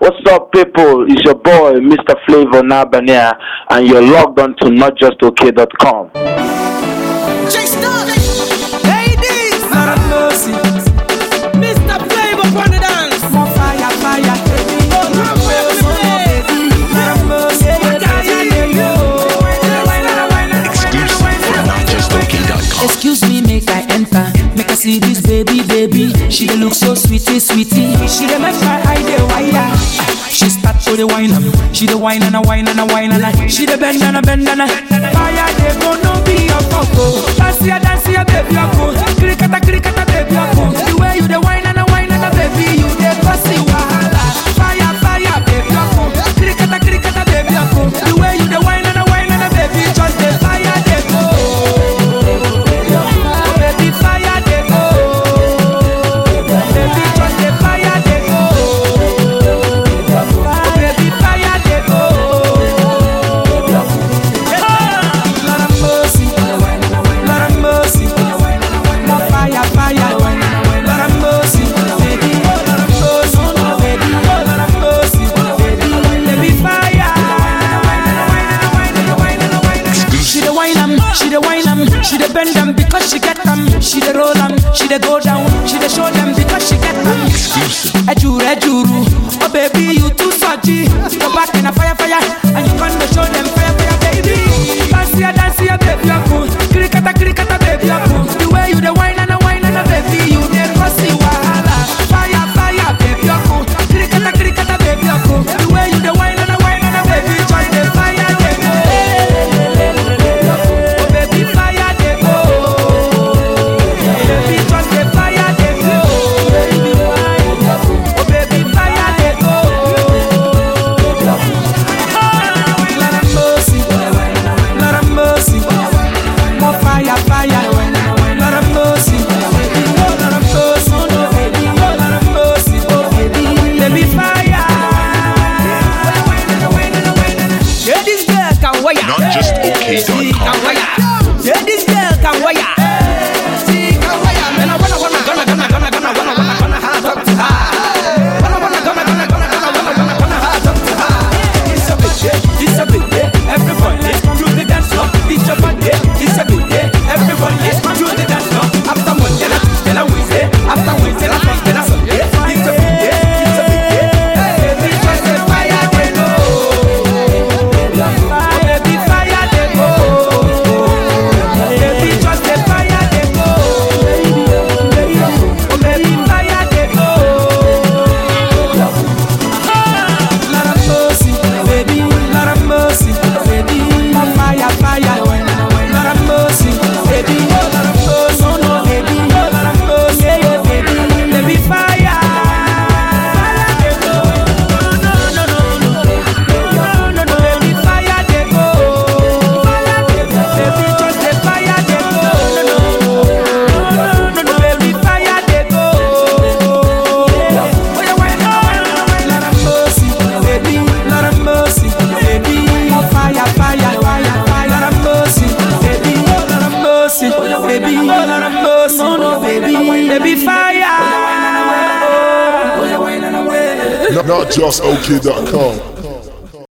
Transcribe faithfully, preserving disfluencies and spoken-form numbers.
What's up, people? It's your boy, Mister Flavor Nabania, and you're logged on to not just okay dot com. Mister Flavor on the dance. More fire, fire. Excuse me, make I enter. Make I see this baby, baby. She dey look so sweetie, sweetie. She dey make my eye dey wire. She start to the wine and she dey wine and a wine and a wine and a. She dey bend and a bend and a. Fire dey go no be a coco. Dance ya, dance ya, baby a go. Cricketa, cricketa, baby a go. The way you dey wine and a wine and a baby, you dey cause wahala. Fire, fire, baby a go. Cricketa, cricketa, baby a go. The way you dey wine and a wine and a baby, just the fire dey go. She dey bend them because she get them. She dey roll them, she dey go down. She dey show them because she get them. Ejuru, ejuru, oh baby you too salty. Go back in a fire, fire, and you gonna show them fire, fire, baby. Dance ya, dance ya, baby, you cool. Cricketa, cricketa, baby, you cool. The way you dey wine and a wine and a baby, you dey cause wahala. Fire, fire, baby, you cool. Cricketa, cricketa, baby, you cool. The way you dey wine and a wine and a baby, join the fire, baby. Oh baby, fire. not just okay dot com. Yeah, this girl can wire. She can wire. Man, I wanna, wanna, gonna, gonna, gonna, gonna, wanna, wanna, gonna, have talk to her. Wanna, wanna, gonna, gonna, gonna, gonna, wanna, wanna, gonna, have talk to her. It's a big day, it's a big day. Everybody, come to the dance floor. It's a big day, it's a big day. Everybody, come to the dance floor. After Monday, then I Wednesday. After Wednesday, I Thursday, then I Sunday. It's a big day, it's a big day. Baby, just the fire they go. Baby, fire they go. Baby, just the fire they go. Oh, baby, fire they go. Lot of mercy, baby, lot of mercy, baby. Fire, fire, lot of mercy, baby, lot of mercy, no, no, baby, lot of mercy, yeah, baby, baby, fire. Fire they go. No, no, no, no, no, no, no, baby, fire they go. Fire they go. Baby, just the fire they go. No, no, no, no, baby, fire they go. Oh, yeah, why not? Lot of mercy, baby, lot of mercy, baby. Fire, fire, fire, fire. Lot of mercy, baby, lot of mercy, baby, lot of mercy, no, no, baby, baby, fire. Not just okay dot com.